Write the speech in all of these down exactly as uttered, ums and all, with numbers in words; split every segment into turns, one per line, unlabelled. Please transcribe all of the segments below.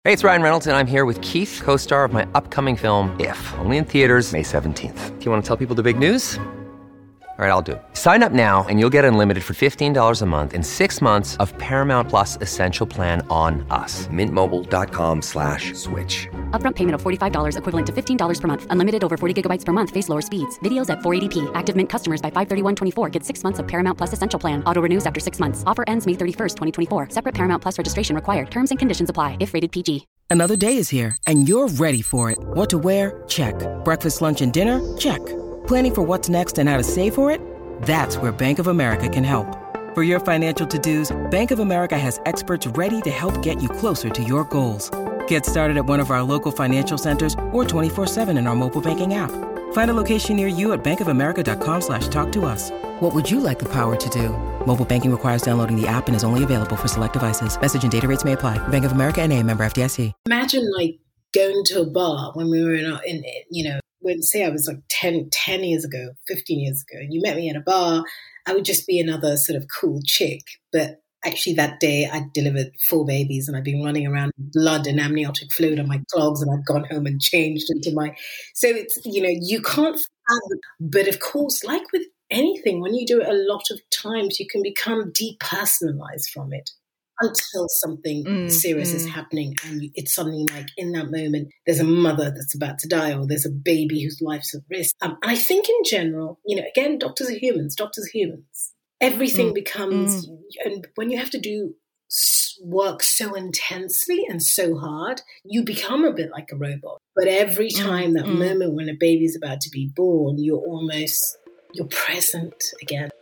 Hey, it's Ryan Reynolds, and I'm here with Keith, co-star of my upcoming film, If, only in theaters May seventeenth. Do you want to tell people the big news? All right, I'll do it. Sign up now and you'll get unlimited for fifteen dollars a month and six months of Paramount Plus Essential Plan on us. Mint Mobile dot com slash switch.
Upfront payment of forty-five dollars equivalent to fifteen dollars per month. Unlimited over forty gigabytes per month. Face lower speeds. Videos at four eighty p. Active Mint customers by five thirty-one twenty-four get six months of Paramount Plus Essential Plan. Auto renews after six months. Offer ends May thirty-first, twenty twenty-four. Separate Paramount Plus registration required. Terms and conditions apply if rated P G.
Another day is here, and you're ready for it. What to wear? Check. Breakfast, lunch, and dinner? Check. Planning for what's next and how to save for it? That's where Bank of America can help. For your financial to-dos, Bank of America has experts ready to help get you closer to your goals. Get started at one of our local financial centers or twenty-four seven in our mobile banking app. Find a location near you at bankofamerica.com slash talk to us. What would you like the power to do? Mobile banking requires downloading the app and is only available for select devices. Message and data rates may apply. Bank of America N A, member F D I C.
Imagine like going to a bar when we were in, our, in you know, when say I was like ten, ten years ago, fifteen years ago, and you met me at a bar, I would just be another sort of cool chick. But actually that day I delivered four babies and I'd been running around with blood and amniotic fluid on my clogs, and I'd gone home and changed into my, so it's, you know, you can't fathom. But of course, like with anything, when you do it a lot of times, you can become depersonalized from it until something
mm,
serious
mm.
is happening, and you, it's something like in that moment there's a mother that's about to die, or there's a baby whose life's at risk. Um, and I think in general, you know, again, doctors are humans, doctors are humans. Everything
mm,
becomes,
mm.
and when you have to do work so intensely and so hard, you become a bit like a robot. But every time, mm, that mm. moment when a baby's about to be born, you're almost, you're present again.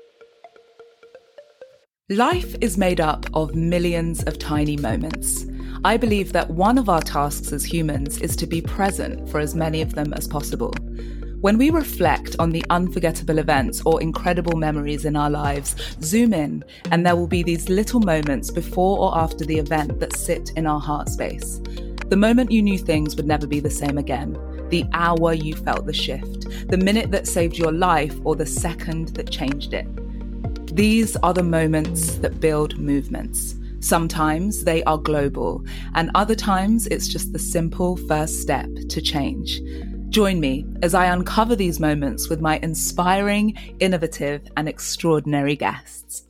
Life is made up of millions of tiny moments. I believe that one of our tasks as humans is to be present for as many of them as possible. When we reflect on the unforgettable events or incredible memories in our lives, zoom in, and there will be these little moments before or after the event that sit in our heart space. The moment you knew things would never be the same again. The hour you felt the shift. The minute that saved your life, or the second that changed it. These are the moments that build movements. Sometimes they are global, and other times it's just the simple first step to change. Join me as I uncover these moments with my inspiring, innovative, and extraordinary guests.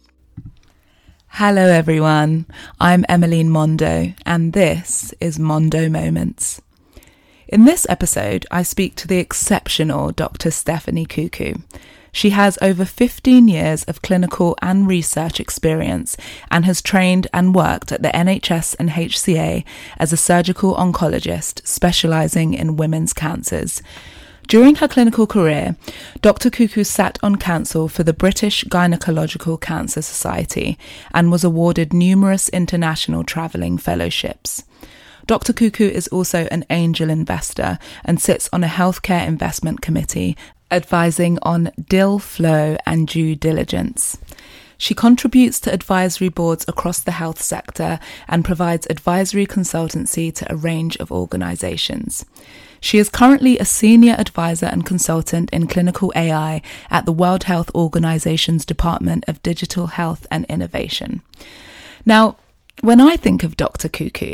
Hello everyone, I'm Emmeline Mondo, and this is Mondo Moments. In this episode, I speak to the exceptional Doctor Stephanie Cuckoo. She has over fifteen years of clinical and research experience and has trained and worked at the N H S and H C A as a surgical oncologist specialising in women's cancers. During her clinical career, Doctor Cuckoo sat on council for the British Gynecological Cancer Society and was awarded numerous international travelling fellowships. Doctor Cuckoo is also an angel investor and sits on a healthcare investment committee advising on deal flow and due diligence. She contributes to advisory boards across the health sector and provides advisory consultancy to a range of organisations. She is currently a senior advisor and consultant in clinical A I at the World Health Organization's Department of Digital Health and Innovation. Now, when I think of Doctor Cuckoo,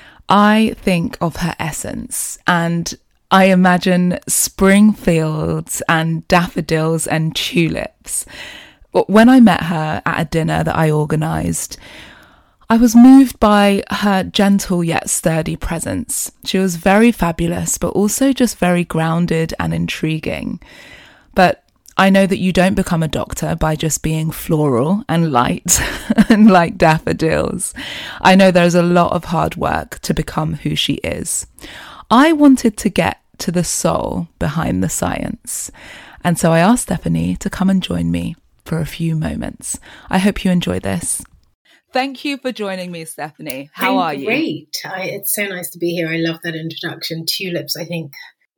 I think of her essence, and I imagine spring fields and daffodils and tulips. When I met her at a dinner that I organised, I was moved by her gentle yet sturdy presence. She was very fabulous, but also just very grounded and intriguing. But I know that you don't become a doctor by just being floral and light and like daffodils. I know there's a lot of hard work to become who she is. I wanted to get to the soul behind the science. And so I asked Stephanie to come and join me for a few moments. I hope you enjoy this. Thank you for joining me, Stephanie. How
I'm
are you?
Great. I, it's so nice to be here. I love that introduction. Tulips, I think.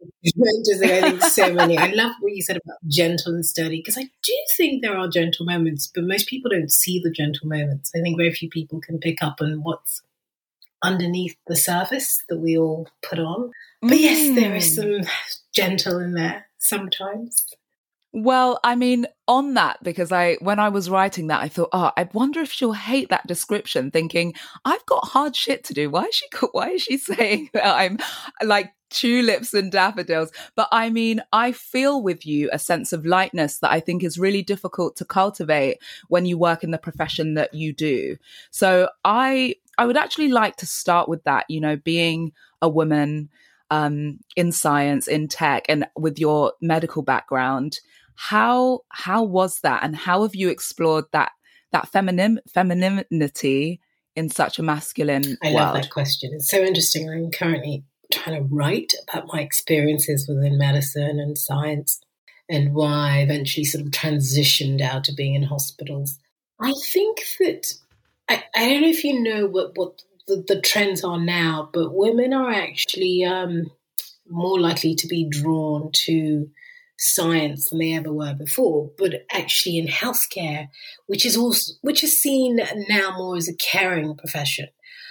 I think so many. I love what you said about gentle and sturdy, because I do think there are gentle moments, but most people don't see the gentle moments. I think very few people can pick up on what's underneath the surface that we all put on. But mm. yes, there is some gentle in there sometimes.
Well, I mean, on that, because I, when I was writing that, I thought, oh, I wonder if she'll hate that description, thinking, I've got hard shit to do. Why is she, why is she saying that I'm like tulips and daffodils? But I mean, I feel with you a sense of lightness that I think is really difficult to cultivate when you work in the profession that you do. So I, I would actually like to start with that, you know, being a woman um, in science, in tech, and with your medical background. How how was that, and how have you explored that that feminine femininity in such a masculine
I
world?
love that question. It's so interesting. I'm currently trying to write about my experiences within medicine and science, and why I eventually sort of transitioned out to being in hospitals. I think that I, I don't know if you know what what the, the trends are now, but women are actually um, more likely to be drawn to science than they ever were before, but actually in healthcare, which is also which is seen now more as a caring profession.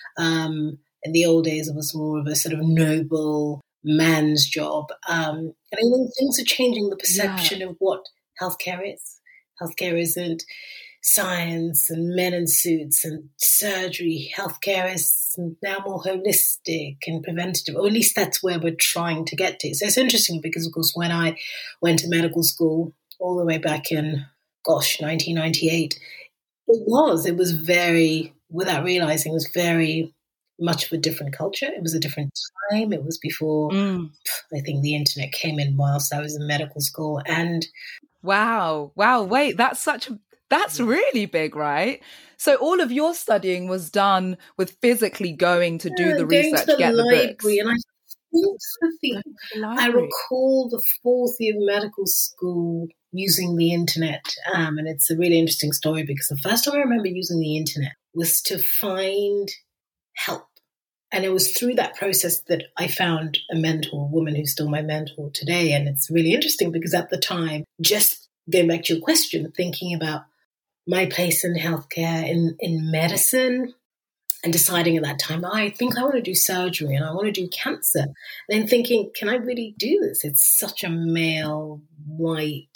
Um, in the old days, it was more of a sort of noble man's job. Um, and I think things are changing the perception yeah. of what healthcare is. Healthcare isn't science and men in suits and surgery. Healthcare is now more holistic and preventative, or at least that's where we're trying to get to. So it's interesting because, of course, when I went to medical school all the way back in, gosh, nineteen ninety-eight, it was, it was very, without realizing, it was very much of a different culture. It was a different time. It was before, mm. I think the internet came in whilst I was in medical school. And
wow, wow, wait, that's such a That's really big, right? So all of your studying was done with physically going to do
yeah,
the
going
research,
to the
get
library,
the books.
And I think the, the I recall the fourth year of medical school using the internet. Um, and it's a really interesting story because the first time I remember using the internet was to find help. And it was through that process that I found a mentor, a woman who's still my mentor today. And it's really interesting because at the time, just going back to your question, thinking about my place in healthcare, in, in medicine, and deciding at that time, I think I want to do surgery and I want to do cancer. And then thinking, can I really do this? It's such a male, white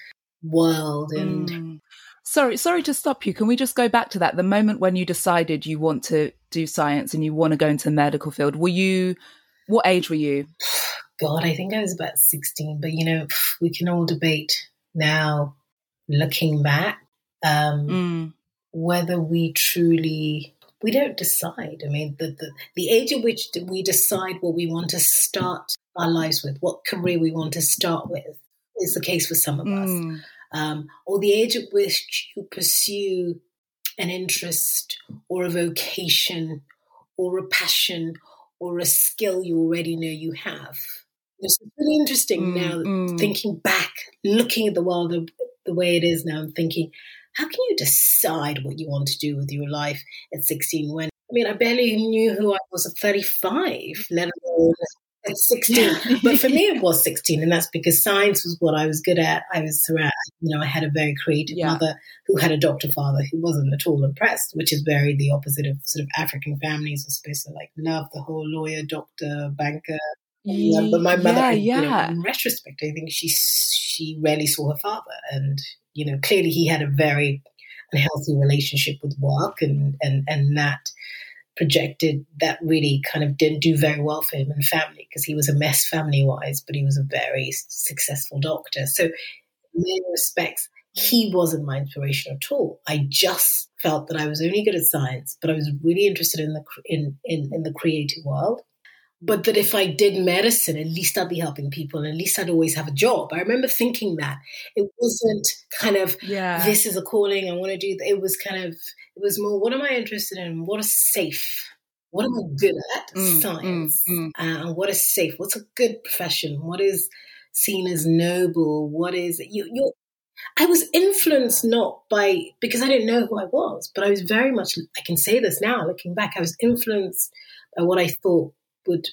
world. And
mm. Sorry, sorry to stop you. Can we just go back to that? The moment when you decided you want to do science and you want to go into the medical field, were you, what age were you?
God, I think I was about sixteen, but you know, we can all debate now, looking back, um, mm. whether we truly, we don't decide. I mean, the, the, the age at which we decide what we want to start our lives with, what career we want to start with, is the case for some of mm. us. Um, or the age at which you pursue an interest or a vocation or a passion or a skill you already know you have. It's really interesting mm, now, mm. thinking back, looking at the world the, the way it is now and thinking, how can you decide what you want to do with your life at sixteen when, I mean, I barely knew who I was at thirty-five, let alone at sixteen. But for me, it was sixteen, and that's because science was what I was good at. I was throughout, you know, I had a very creative yeah. mother who had a doctor father who wasn't at all impressed, which is very the opposite of sort of African families are supposed to like love the whole lawyer, doctor, banker. Yeah, but my mother, yeah, yeah. You know, in retrospect, I think she she rarely saw her father, and you know, clearly he had a very unhealthy relationship with work, and and and that projected that really kind of didn't do very well for him and family because he was a mess family wise, but he was a very successful doctor. So, in many respects, he wasn't my inspiration at all. I just felt that I was only good at science, but I was really interested in the in in, in the creative world. But that if I did medicine, at least I'd be helping people and at least I'd always have a job. I remember thinking that. It wasn't kind of, yeah. this is a calling, I want to do, it was kind of, it was more, what am I interested in? What is safe? What am I good at? Mm, Science. Mm, mm. Uh, and what is safe? What's a good profession? What is seen as noble? What is, you, you're, I was influenced not by, because I didn't know who I was, but I was very much, I can say this now, looking back, I was influenced by what I thought would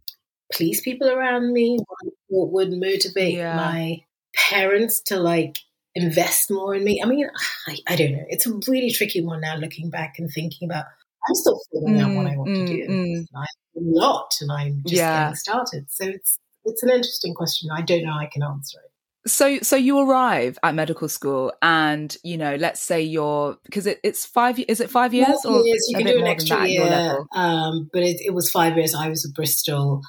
please people around me, what would motivate yeah. my parents to like invest more in me. I mean, I, I don't know. It's a really tricky one now looking back and thinking about, I'm still figuring mm, out what I want mm, to do. Mm. I have a lot and I'm just yeah. getting started. So it's it's an interesting question. I don't know I can answer it.
So, so you arrive at medical school, and you know, let's say you're because it, it's five. Is it five years
Four
or
years. You
a
can
bit
do an
more
extra
than that
year,
at your level?
Um, but it, it was five years. I was at Bristol.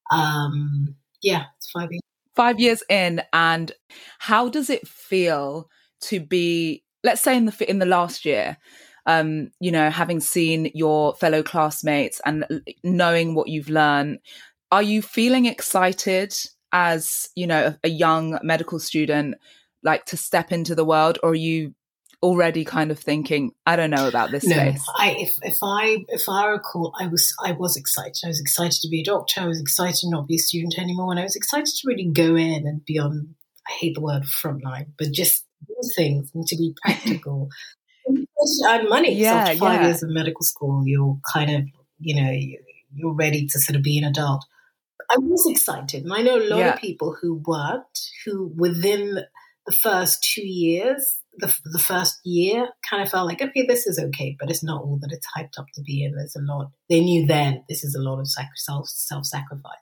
Um, yeah, it's five years.
Five years in, and how does it feel to be, let's say, in the in the last year? Um, you know, having seen your fellow classmates and knowing what you've learned, are you feeling excited as, you know, a, a young medical student, like to step into the world, or are you already kind of thinking, I don't know about this
no,
space?
I, if, if I if I recall, I was I was excited. I was excited to be a doctor. I was excited to not be a student anymore, and I was excited to really go in and be on. I hate the word frontline, but just do things and to be practical. And earn money.
Yeah,
so after five
yeah.
years of medical school, you're kind of, you know, you, you're ready to sort of be an adult. I was excited. And I know a lot
Yeah.
of people who worked, who within the first two years, the, the first year kind of felt like, okay, this is okay, but it's not all that it's hyped up to be. And there's a lot, they knew then this is a lot of sac- self, self-sacrifice.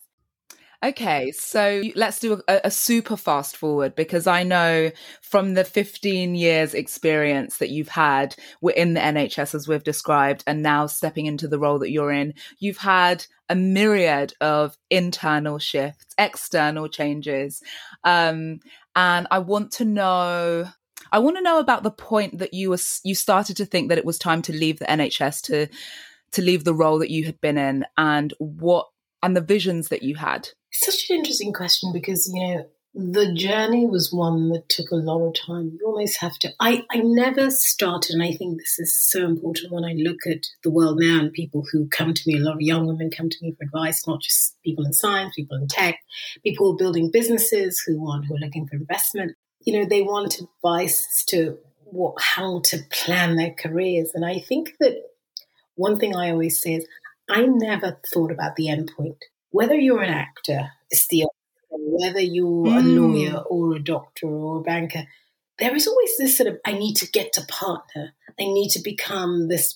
Okay, so let's do a, a super fast forward, because I know from the fifteen years experience that you've had within the N H S, as we've described, and now stepping into the role that you're in, you've had a myriad of internal shifts, external changes. Um, and I want to know, I want to know about the point that you were, you started to think that it was time to leave the N H S, to, to leave the role that you had been in, and what, and the visions that you had.
It's such an interesting question because, you know, the journey was one that took a lot of time. You almost have to, I, I never started, and I think this is so important when I look at the world now and people who come to me, a lot of young women come to me for advice, not just people in science, people in tech, people who are building businesses, who want, who are looking for investment. You know, they want advice to what, how to plan their careers. And I think that one thing I always say is, I never thought about the end point. Whether you're an actor, it's the whether you're mm. a lawyer or a doctor or a banker, there is always this sort of, I need to get to partner. I need to become this.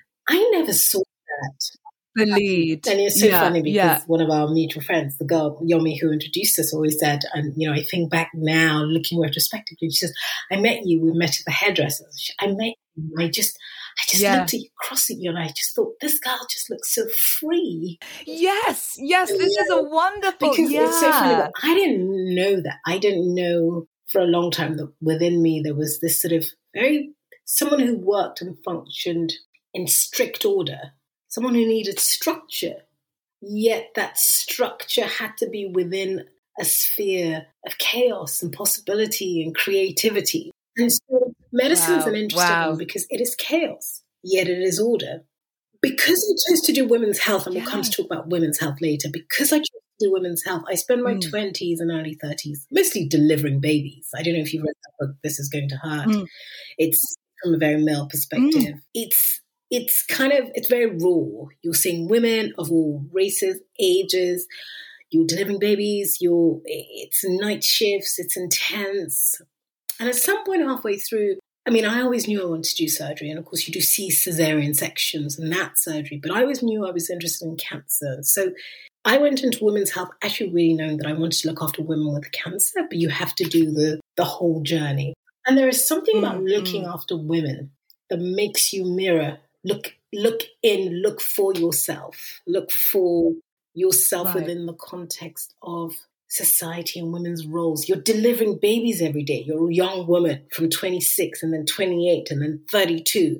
I never saw that.
The lead.
And it's so
yeah,
funny because
yeah.
one of our mutual friends, the girl, Yomi, who introduced us, always said, and, you know, I think back now, looking retrospectively, she says, I met you, we met at the hairdressers. I met you, I just... I just
yeah.
looked at you, across at you, and I just thought, this girl just looks so free.
Yes, yes, this yeah. is a wonderful,
because
yeah.
it's so funny, but I didn't know that. I didn't know for a long time that within me there was this sort of very, someone who worked and functioned in strict order, someone who needed structure, yet that structure had to be within a sphere of chaos and possibility and creativity. And so medicine is
wow.
an interesting
wow.
one because it is chaos, yet it is order. Because I chose to do women's health, and we'll yeah. come to talk about women's health later, because I chose to do women's health, I spent my mm. twenties and early thirties mostly delivering babies. I don't know if you've read that book, This Is Going to Hurt. Mm. It's from a very male perspective. Mm. It's it's kind of, it's very raw. You're seeing women of all races, ages, you're delivering babies, you're, it's night shifts, it's intense. And at some point halfway through, I mean, I always knew I wanted to do surgery. And of course, you do see cesarean sections and that surgery. But I always knew I was interested in cancer. So I went into women's health actually really knowing that I wanted to look after women with cancer. But you have to do the, the whole journey. And there is something mm-hmm. about looking after women that makes you mirror, look, look in, look for yourself, look for yourself right. within the context of society and women's roles. You're delivering babies every day. You're a young woman from twenty-six and then twenty-eight and then thirty-two.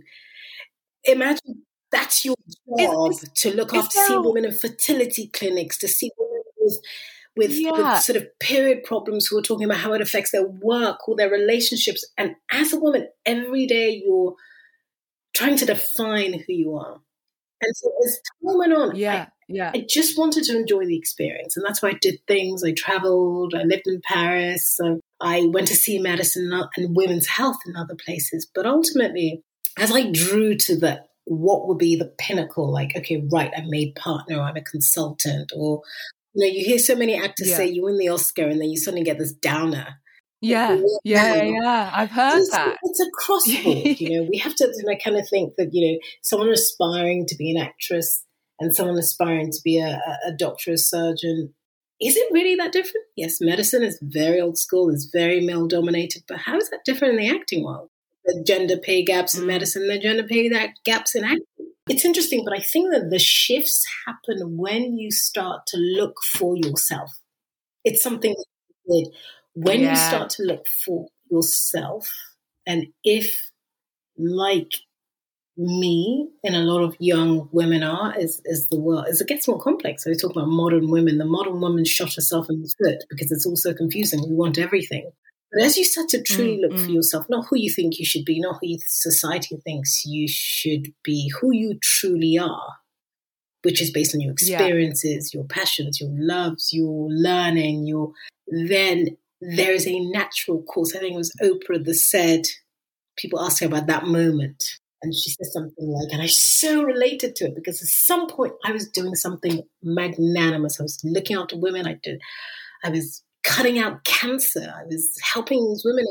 Imagine that's your job is, is, to look after, see women in fertility clinics, to see women with, with, yeah. with sort of period problems who are talking about how it affects their work or their relationships. And as a woman, every day you're trying to define who you are. And so as time went on,
yeah.
I,
Yeah.
I just wanted to enjoy the experience. And that's why I did things. I traveled, I lived in Paris. So I went to see medicine and women's health in other places. But ultimately, as I drew to the, what would be the pinnacle, like, okay, right, I'm made partner, or I'm a consultant, or, you know, you hear so many actors yeah. say you win the Oscar and then you suddenly get this downer.
Yeah, yeah, yeah, yeah. I've heard
it's,
that.
It's a crossroad, you know. We have to, and I kind of think that, you know, someone aspiring to be an actress and someone aspiring to be a, a doctor, a surgeon, is it really that different? Yes, medicine is very old school, is very male dominated, but how is that different in the acting world? The gender pay gaps in medicine, the gender pay gaps in acting. It's interesting, but I think that the shifts happen when you start to look for yourself. It's something that when yeah. you start to look for yourself, and if, like me and a lot of young women are, is, is the world, as it gets more complex. So we talk about modern women. The modern woman shot herself in the foot because it's all so confusing. We want everything. But as you start to truly mm, look mm. for yourself, not who you think you should be, not who society thinks you should be, who you truly are, which is based on your experiences, yeah. your passions, your loves, your learning, your then there is a natural course. I think it was Oprah that said, people ask her about that moment. And she said something like, and I so related to it because at some point I was doing something magnanimous. I was looking after women. I did, I was cutting out cancer. I was helping these women.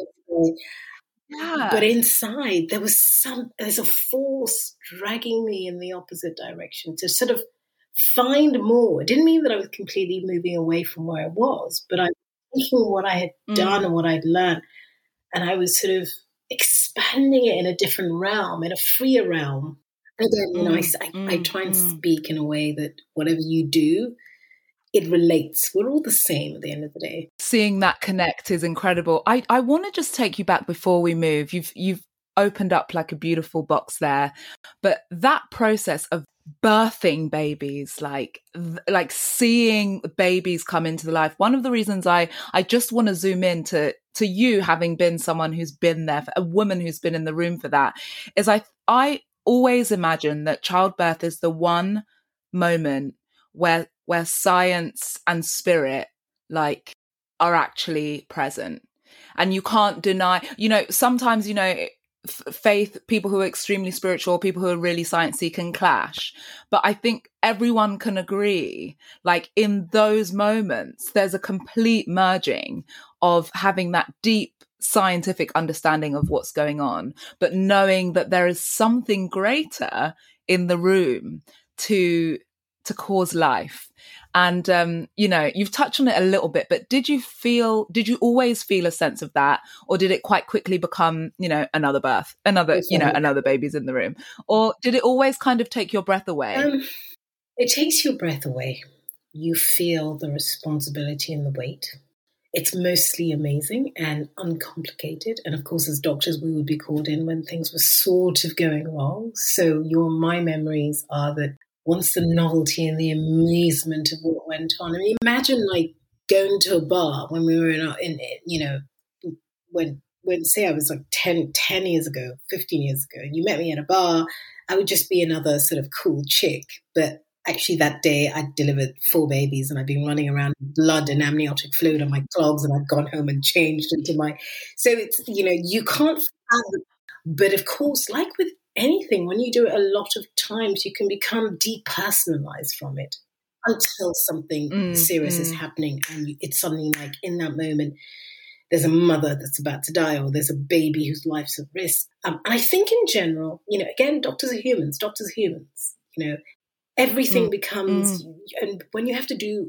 Yeah. But inside there was some, there's a force dragging me in the opposite direction to sort of find more. It didn't mean that I was completely moving away from where I was, but I was taking what I had mm. done and what I'd learned, and I was sort of expanding it in a different realm, in a freer realm. Again, you know, mm, I, I, mm, I try and mm. speak in a way that whatever you do, it relates. We're all the same at the end of the day.
Seeing that connect is incredible. I, I want to just take you back before we move. You've you've opened up like a beautiful box there, but that process of birthing babies, like like seeing babies come into the life. One of the reasons I I just want to zoom in to to you, having been someone who's been there, a woman who's been in the room for that, is I I always imagine that childbirth is the one moment where where science and spirit like are actually present, and you can't deny. You know, sometimes you know. Faith, people who are extremely spiritual, people who are really sciencey can clash. But I think everyone can agree, like in those moments, there's a complete merging of having that deep scientific understanding of what's going on, but knowing that there is something greater in the room to to cause life. And, um, you know, you've touched on it a little bit, but did you feel, did you always feel a sense of that? Or did it quite quickly become, you know, another birth, another, you know, another baby's in the room? Or did it always kind of take your breath away?
Um, it takes your breath away. You feel the responsibility and the weight. It's mostly amazing and uncomplicated. And of course, as doctors, we would be called in when things were sort of going wrong. So your, my memories are that once the novelty and the amazement of what went on. I mean, imagine like going to a bar when we were in, our, in you know, when, when say I was like ten, ten years ago, fifteen years ago, and you met me at a bar, I would just be another sort of cool chick. But actually that day I delivered four babies and I'd been running around with blood and amniotic fluid on my clogs, and I'd gone home and changed into my, so it's, you know, you can't fathom. But of course, like with anything, when you do it a lot of times, you can become depersonalized from it until something mm, serious mm. is happening, and you, it's suddenly like in that moment, there's a mother that's about to die, or there's a baby whose life's at risk. Um, and I think in general, you know, again, doctors are humans, doctors are humans, you know, everything mm, becomes, mm. and when you have to do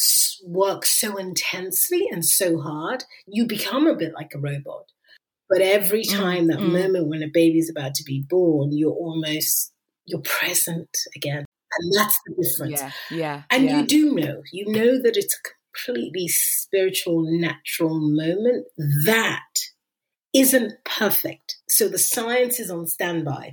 work so intensely and so hard, you become a bit like a robot. But every time, that mm, moment when a baby's about to be born, you're almost, you're present again. And that's the difference.
Yeah, yeah.
And
yeah.
you do know, you know that it's a completely spiritual, natural moment that isn't perfect. So the science is on standby.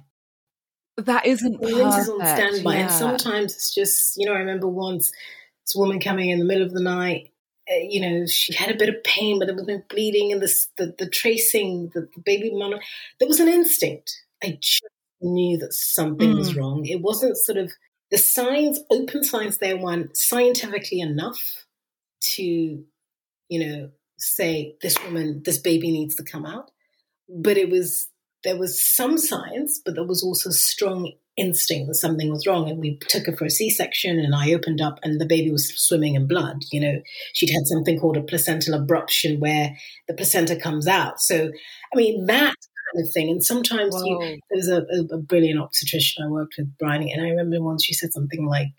That isn't perfect.
Science is on standby. Yeah. And sometimes it's just, you know, I remember once this woman coming in the middle of the night. Uh, you know, she had a bit of pain, but there was no bleeding, and the the, the tracing, the, the baby monitor. There was an instinct. I just knew that something mm. was wrong. It wasn't sort of the signs, open signs there weren't scientifically enough to, you know, say this woman, this baby needs to come out. But it was, there was some science, but there was also strong instinct that something was wrong. And we took her for a C-section, and I opened up and the baby was swimming in blood. You know, she'd had something called a placental abruption where the placenta comes out. So, I mean, that kind of thing. And sometimes you, there was a, a, a brilliant obstetrician I worked with, Bryony, and I remember once she said something like,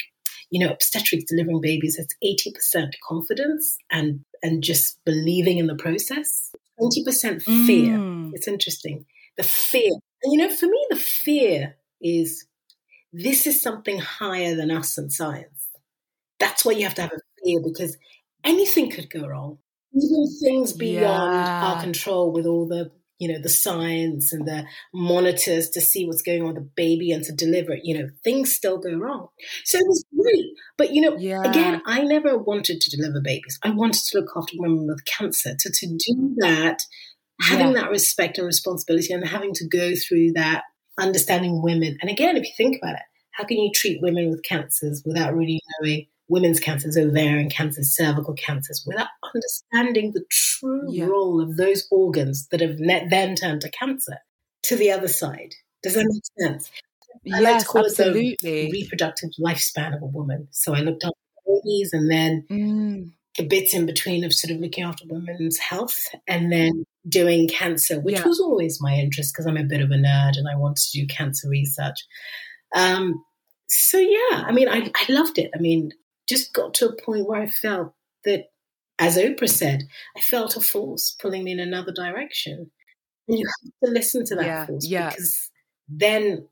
you know, obstetrics, delivering babies, it's eighty percent confidence and, and just believing in the process. twenty percent fear. Mm. It's interesting. The fear. And, you know, for me, the fear is this is something higher than us in science. That's why you have to have a fear, because anything could go wrong. Even things beyond yeah. our control, with all the, you know, the science and the monitors to see what's going on with the baby and to deliver it, you know, things still go wrong. So it was great. But, you know, yeah. again, I never wanted to deliver babies. I wanted to look after women with cancer. To, to do that, having yeah. that respect and responsibility, and having to go through that, understanding women. And again, if you think about it, how can you treat women with cancers without really knowing women's cancers, ovarian cancers, cervical cancers, without understanding the true yeah. role of those organs that have net then turned to cancer to the other side? Does that make sense? I
yes,
like to call
absolutely.
it the reproductive lifespan of a woman. So I looked after babies, and then mm. a bit in between of sort of looking after women's health, and then doing cancer, which yeah. was always my interest because I'm a bit of a nerd and I wanted to do cancer research. Um, so yeah, I mean, I, I loved it. I mean, just got to a point where I felt that, as Oprah said, I felt a force pulling me in another direction. And you have to listen to that
yeah,
force
yeah.
because then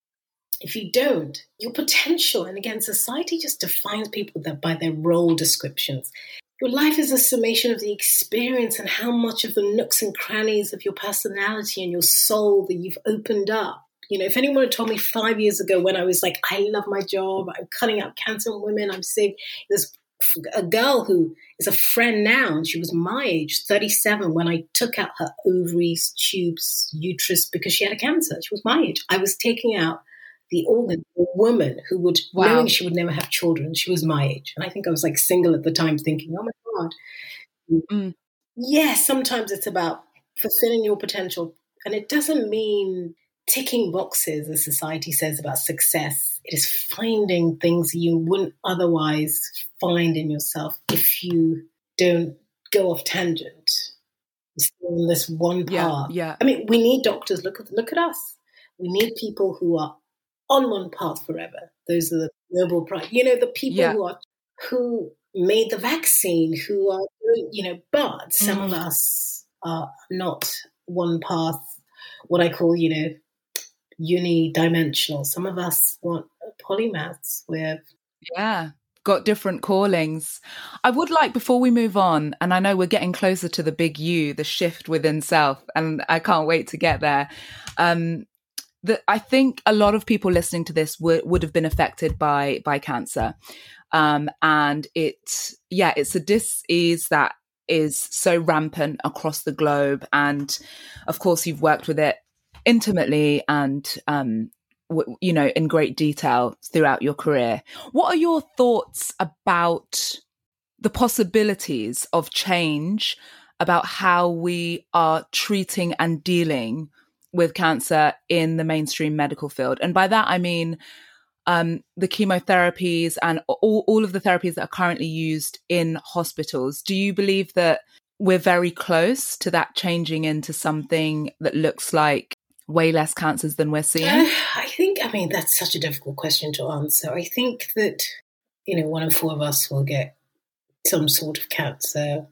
if you don't, your potential, and again, society just defines people that by their role descriptions. Your life is a summation of the experience and how much of the nooks and crannies of your personality and your soul that you've opened up. You know, if anyone had told me five years ago when I was like, I love my job, I'm cutting out cancer in women, I'm saved. There's a girl who is a friend now, and she was my age, thirty-seven, when I took out her ovaries, tubes, uterus, because she had a cancer. She was my age. I was taking out the organ of a woman who would, wow. knowing she would never have children. She was my age. And I think I was like single at the time, thinking, oh my God. Mm. Yeah, sometimes it's about fulfilling your potential. And it doesn't mean ticking boxes, as society says about success. It is finding things you wouldn't otherwise find in yourself if you don't go off tangent. You're still in this one path.
Yeah, yeah.
I mean, we need doctors. Look at look at us. We need people who are on one path forever. Those are the Nobel Prize. You know, the people yeah. who are who made the vaccine, who are, you know, but some mm. of us are not one path, what I call, you know, unidimensional. Some of us want polymaths with
yeah got different callings. I would like, before we move on, and I know we're getting closer to the big U, the shift within self, and I can't wait to get there, um that I think a lot of people listening to this would would have been affected by by cancer, um and it yeah it's a disease that is so rampant across the globe, and of course you've worked with it intimately and, um, w- you know, in great detail throughout your career. What are your thoughts about the possibilities of change, about how we are treating and dealing with cancer in the mainstream medical field? And by that, I mean um, the chemotherapies and all, all of the therapies that are currently used in hospitals. Do you believe that we're very close to that changing into something that looks like way less cancers than we're seeing?
Uh, I think, I mean, that's such a difficult question to answer. I think that, you know, one in four of us will get some sort of cancer.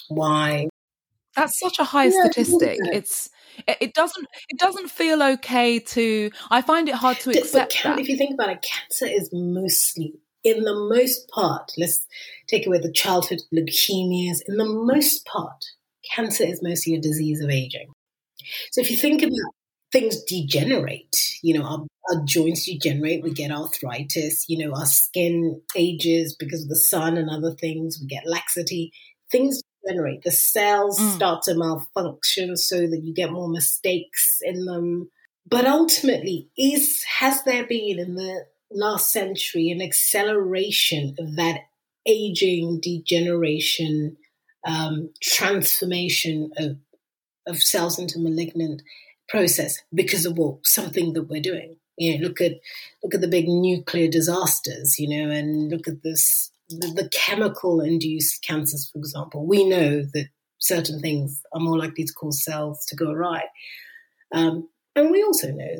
Why?
That's such a high yeah, statistic. It's it, it doesn't it doesn't feel okay to. I find it hard to accept
can,
that.
If you think about it, cancer is mostly, in the most part, let's take away the childhood leukemias. In the most part, cancer is mostly a disease of aging. So if you think about things degenerate, you know, our, our joints degenerate, we get arthritis, you know, our skin ages because of the sun and other things, we get laxity, things degenerate, the cells mm. start to malfunction so that you get more mistakes in them. But ultimately, is has there been in the last century an acceleration of that aging, degeneration, um, transformation of, of cells into malignant process because of what something that we're doing? You know, look at look at the big nuclear disasters, you know, and look at this the, the chemical induced cancers, for example. We know that certain things are more likely to cause cells to go awry, um, and we also know that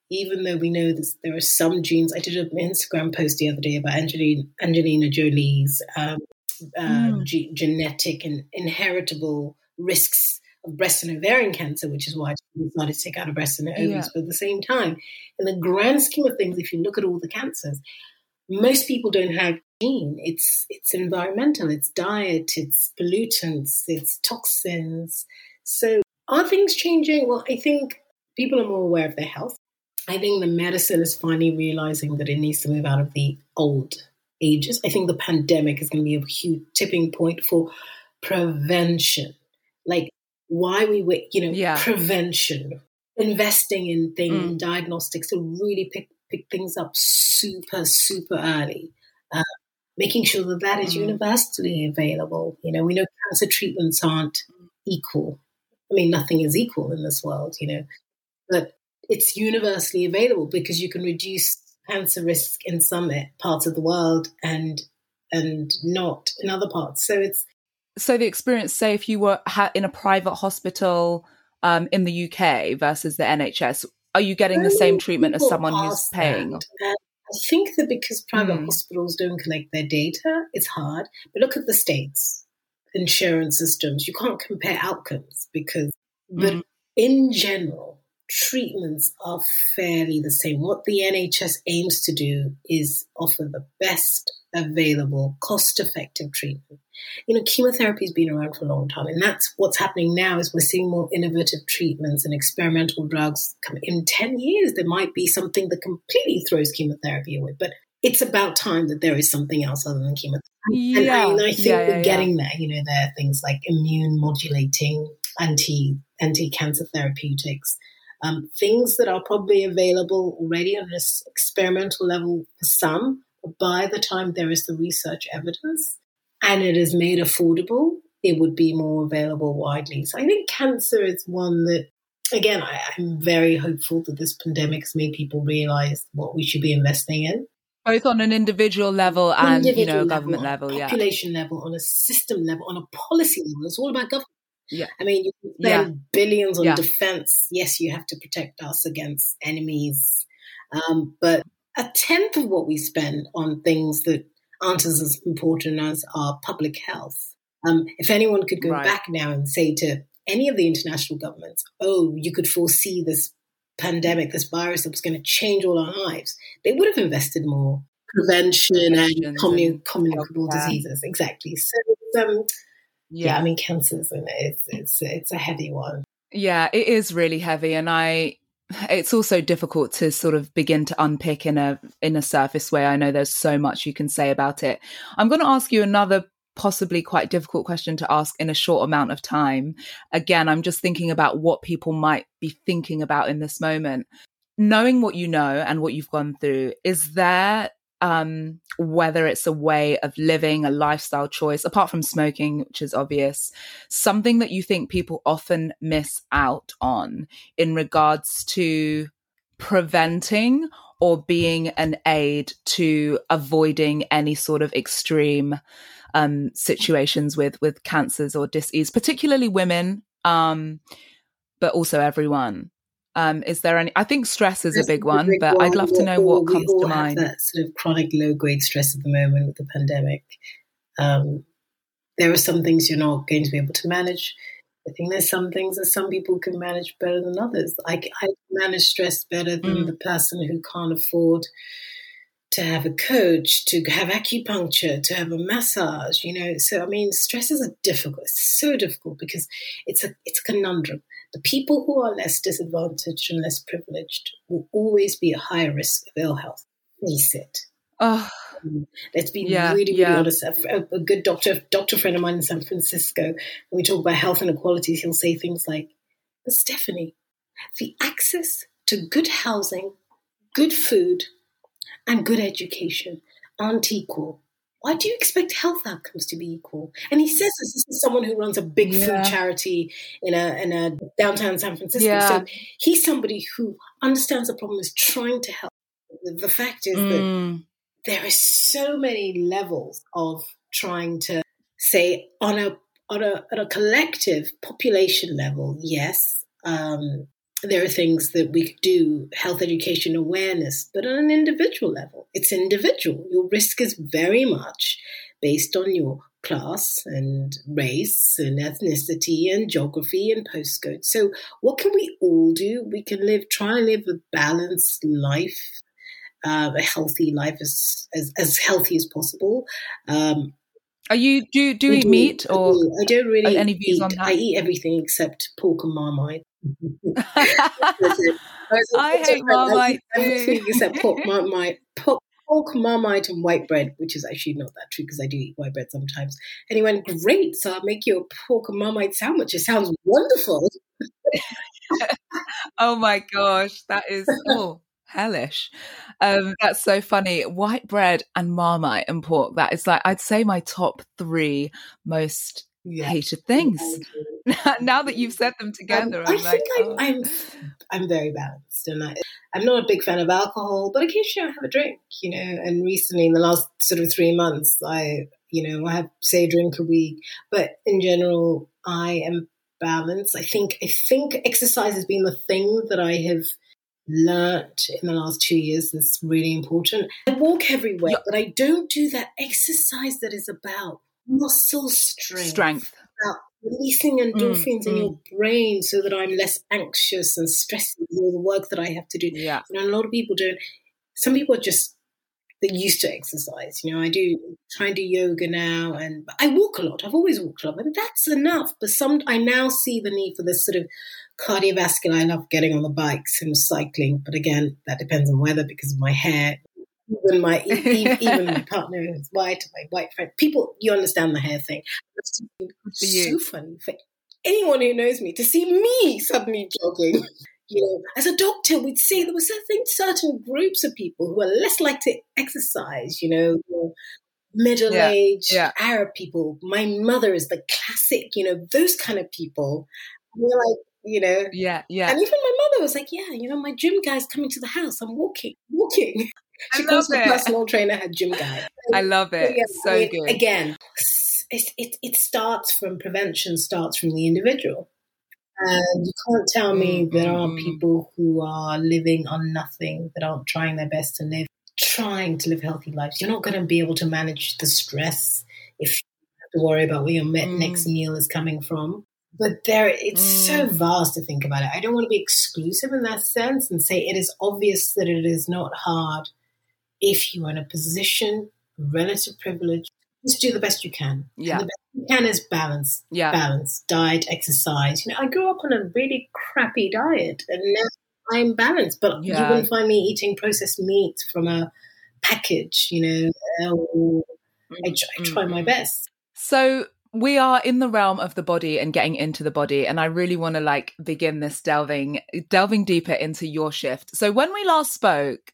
even though we know that there are some genes. I did an Instagram post the other day about Angelina, Angelina Jolie's um, uh, mm. ge- genetic and inheritable risks of breast and ovarian cancer, which is why I decided to take out a breast and ovaries. Yeah. But at the same time, in the grand scheme of things, if you look at all the cancers, most people don't have gene. It's it's environmental, it's diet, it's pollutants, it's toxins. So are things changing? Well, I think people are more aware of their health. I think the medicine is finally realizing that it needs to move out of the old ages. I think the pandemic is going to be a huge tipping point for prevention. Like why we wait, you know, yeah. prevention, investing in things, mm. diagnostics to really pick pick things up super, super early, uh, making sure that that is mm. universally available. You know, we know cancer treatments aren't equal. I mean, nothing is equal in this world, you know, but it's universally available because you can reduce cancer risk in some parts of the world and and not in other parts. So it's
so the experience. Say if you were ha- in a private hospital um, in the U K versus the N H S, are you getting the same treatment as someone who's paying?
Uh, I think that because private mm. hospitals don't collect their data, it's hard. But look at the States, insurance systems. You can't compare outcomes because, but mm. in general, treatments are fairly the same. What the N H S aims to do is offer the best available, cost-effective treatment. You know, chemotherapy has been around for a long time, and that's what's happening now is we're seeing more innovative treatments and experimental drugs. In ten years, there might be something that completely throws chemotherapy away, but it's about time that there is something else other than chemotherapy.
Yeah.
And I, and I think
yeah,
we're
yeah,
getting
yeah.
there. You know, there are things like immune modulating anti, anti-cancer therapeutics, um, things that are probably available already on this experimental level for some. By the time there is the research evidence and it is made affordable, it would be more available widely. So I think cancer is one that, again, I, I'm very hopeful that this pandemic has made people realize what we should be investing in.
Both on an individual level and,
individual
you know,
level,
government level,
population
yeah.
Population level, on a system level, on a policy level. It's all about government.
Yeah.
I mean, you can spend
yeah.
billions on
yeah.
defense. Yes, you have to protect us against enemies. Um, but a tenth of what we spend on things that aren't as important as our public health. Um, if anyone could go right. back now and say to any of the international governments, oh, you could foresee this pandemic, this virus that was going to change all our lives, they would have invested more prevention and commun- communicable yeah. diseases. Exactly. So, um, yeah. yeah, I mean, cancer is it's, it's, it's a heavy one.
Yeah, it is really heavy. And I, it's also difficult to sort of begin to unpick in a in a surface way. I know there's so much you can say about it. I'm going to ask you another possibly quite difficult question to ask in a short amount of time. Again, I'm just thinking about what people might be thinking about in this moment. Knowing what you know and what you've gone through, is there, um, whether it's a way of living, a lifestyle choice, apart from smoking, which is obvious, something that you think people often miss out on in regards to preventing or being an aid to avoiding any sort of extreme um, situations with, with cancers or disease, particularly women, um, but also everyone? Um, is there any? I think stress is a big one, a big but one. I'd love to know what comes to mind.
We all have that sort of chronic low-grade stress at the moment with the pandemic. Um, there are some things you're not going to be able to manage. I think there's some things that some people can manage better than others. I, I manage stress better than mm. the person who can't afford to have a coach, to have acupuncture, to have a massage. You know, so I mean, stress is a difficult. It's so difficult because it's a it's a conundrum. The people who are less disadvantaged and less privileged will always be at higher risk of ill health. Face it.
Oh,
let's be
yeah,
really, really
yeah.
honest. A, a good doctor, doctor friend of mine in San Francisco, when we talk about health inequalities, he'll say things like, but Stephanie, the access to good housing, good food, and good education aren't equal. Why do you expect health outcomes to be equal? And he says this, this is someone who runs a big yeah. food charity in a in a downtown San Francisco. Yeah. So he's somebody who understands the problem, is trying to help. The fact is mm. that there are so many levels of trying to say on a on a on a collective population level, yes, um, there are things that we could do, health education awareness, but on an individual level. It's individual. Your risk is very much based on your class and race and ethnicity and geography and postcode. So what can we all do? We can live, try and live a balanced life, uh, a healthy life, as, as, as healthy as possible. Um,
Are you, do you, do you eat
do,
meat or?
I, do. I don't really
any views
eat,
on that?
I eat everything except pork and Marmite.
I hate Marmite
too. Except pork, Marmite, pork, pork, Marmite, and white bread, which is actually not that true because I do eat white bread sometimes. And he went, great, so I'll make you a pork and Marmite sandwich. It sounds wonderful.
Oh my gosh, that is oh, hellish. Um, that's so funny. White bread and Marmite and pork. That is like, I'd say my top three most yeah. hated things. Now that you've said them together, um, I'm
I
like,
think
oh.
I, I'm, I'm very balanced, and I, I'm not a big fan of alcohol, but occasionally I have a drink, you know. And recently, in the last sort of three months, I, you know, I have say a drink a week. But in general, I am balanced. I think, I think exercise has been the thing that I have learnt in the last two years that's really important. I walk everywhere, yep. but I don't do that exercise that is about muscle strength.
Strength.
About releasing endorphins mm, in mm. your brain so that I'm less anxious and stressed with all the work that I have to do.
Yeah.
You know, a lot of people don't. Some people are just, they're used to exercise. You know, I do try and do yoga now, and I walk a lot. I've always walked a lot, and that's enough. But some, I now see the need for this sort of cardiovascular. I love getting on the bikes and cycling, but again, that depends on weather because of my hair. Even my even my partner is white, my white friend. People, you understand the hair thing. It's so funny for anyone who knows me to see me suddenly jogging. You know, as a doctor, we'd see there were certain certain groups of people who are less likely to exercise. You know, middle-aged yeah, yeah. Arab people. My mother is the classic. You know, those kind of people. And we're like, you know,
yeah, yeah.
And even my mother was like, yeah, you know, my gym guy's coming to the house. I'm walking, walking. She
I
calls
love
her
it.
personal trainer her gym guy.
I love it. Yeah, so I mean, good.
Again, it, it, it starts from prevention, starts from the individual. And you can't tell me mm, there aren't mm, people who are living on nothing, that aren't trying their best to live, trying to live healthy lives. You're not going to be able to manage the stress if you have to worry about where your mm. next meal is coming from. But there, it's mm. so vast to think about it. I don't want to be exclusive in that sense and say it is obvious that it is not hard. If you're in a position of relative privilege, just do the best you can.
Yeah.
And the best you can is balance.
Yeah.
Balance, diet, exercise. You know, I grew up on a really crappy diet and now I'm balanced. But yeah. you wouldn't find me eating processed meat from a package, you know. Or I, I try my best.
So we are in the realm of the body and getting into the body. And I really want to like begin this delving, delving deeper into your shift. So when we last spoke,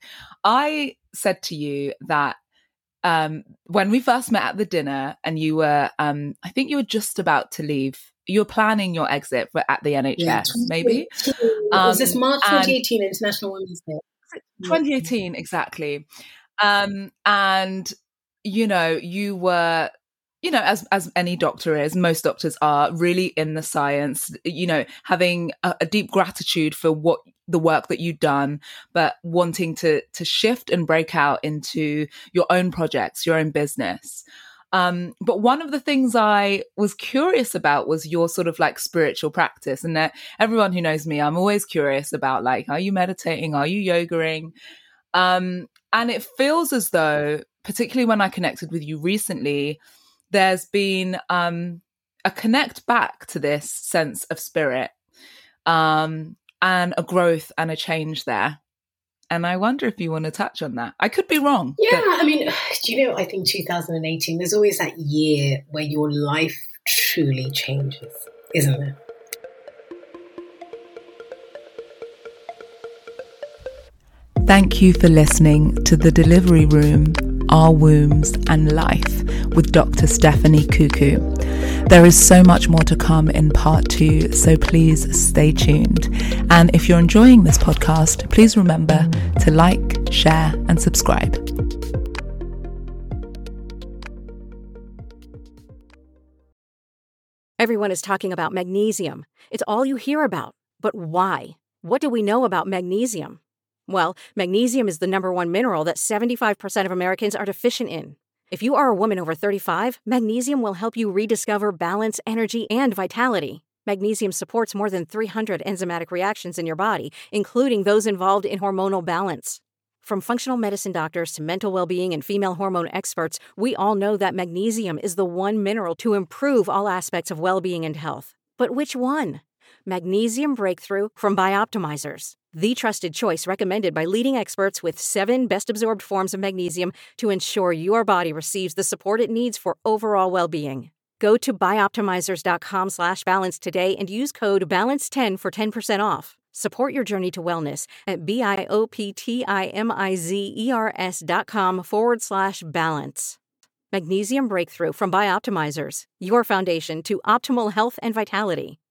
I said to you that um, when we first met at the dinner and you were, um, I think you were just about to leave, you were planning your exit for, at the N H S, yeah, maybe.
Um, was this March twenty eighteen, International Women's Day?
twenty eighteen, exactly. Um, and, you know, you were, you know, as as any doctor is, most doctors are really in the science, you know, having a, a deep gratitude for what the work that you've done, but wanting to to shift and break out into your own projects, your own business. Um, but one of the things I was curious about was your sort of like spiritual practice. And that everyone who knows me, I'm always curious about like, are you meditating? Are you yogaing? Um, and it feels as though, particularly when I connected with you recently, there's been um, a connect back to this sense of spirit um, and a growth and a change there. And I wonder if you want to touch on that. I could be wrong.
Yeah,
but-
I mean, do you know, I think two thousand eighteen, there's always that year where your life truly changes, isn't there?
Thank you for listening to The Delivery Room, Our Wombs and Life with Doctor Stephanie Cuckoo. There is so much more to come in part two, so please stay tuned. And if you're enjoying this podcast, please remember to like, share, and subscribe.
Everyone is talking about magnesium. It's all you hear about. But why? What do we know about magnesium? Well, magnesium is the number one mineral that seventy-five percent of Americans are deficient in. If you are a woman over thirty-five, magnesium will help you rediscover balance, energy, and vitality. Magnesium supports more than three hundred enzymatic reactions in your body, including those involved in hormonal balance. From functional medicine doctors to mental well-being and female hormone experts, we all know that magnesium is the one mineral to improve all aspects of well-being and health. But which one? Magnesium Breakthrough from Bioptimizers, the trusted choice recommended by leading experts with seven best-absorbed forms of magnesium to ensure your body receives the support it needs for overall well-being. Go to bioptimizers.com slash balance today and use code balance ten for ten percent off. Support your journey to wellness at B-I-O-P-T-I-M-I-Z-E-R-S dot com forward slash balance. Magnesium Breakthrough from Bioptimizers, your foundation to optimal health and vitality.